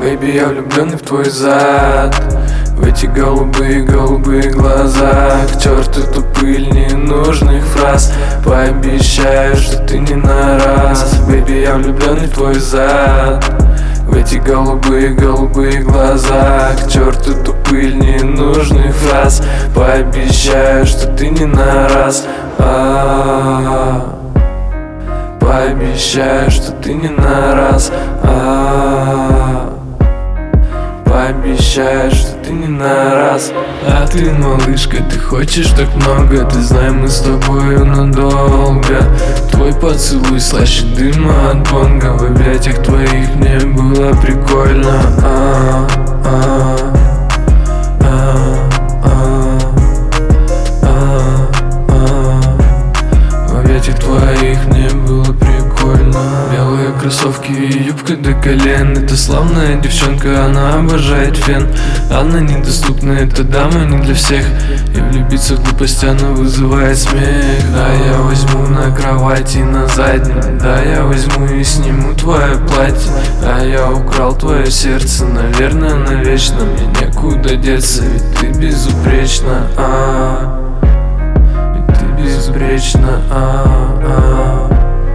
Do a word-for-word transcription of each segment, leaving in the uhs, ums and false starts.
Бэйби, я влюбленный в твой зад, в эти голубые-голубые глаза. К черту эту пыль ненужных фраз. Пообещаю, что ты не на раз. Бэйби, я влюбленный в твой зад, в эти голубые-голубые глаза. К черту эту пыль ненужных фраз. Пообещаю, что ты не на раз. А-а-а. Пообещаю, что ты не на раз. А-а-а. Пообещаю, что ты не на раз. А ты, малышка, ты хочешь так много. Ты знай, мы с тобою надолго. Твой поцелуй слаще дыма от бонга. В объятиях твоих мне было прикольно. А-а-а. В объятиях твоих мне было прикольно. Белые кроссовки и юбка до колен. Это славная девчонка, она обожает фен. Она недоступна, эта дама не для всех. И влюбиться в глупость она вызывает смех. Да, я возьму на кровати на заднем. Да, я возьму и сниму твое платье. А я украл твое сердце, наверное, навечно. Мне некуда деться, ведь ты безупречна. А-а-а. Ведь ты безупречна. А-а-а.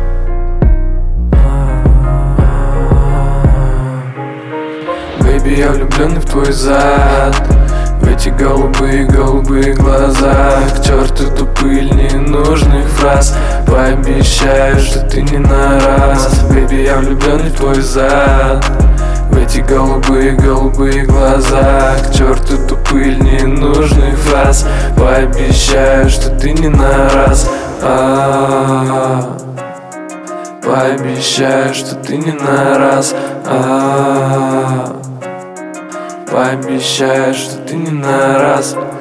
Бэйби, я влюбленный в твой зад, в эти голубые-голубые глаза. К черту эту пыль ненужных фраз. Пообещаю, что ты не на раз. Бэйби, я влюбленный в твой зад, в эти голубые-голубые глаза. К черту эту пыль ненужных фраз. Пообещаю, что ты не на раз. А-а-а. Пообещаю, что ты не на раз. А-а-а. Пообещаю, что ты не на раз.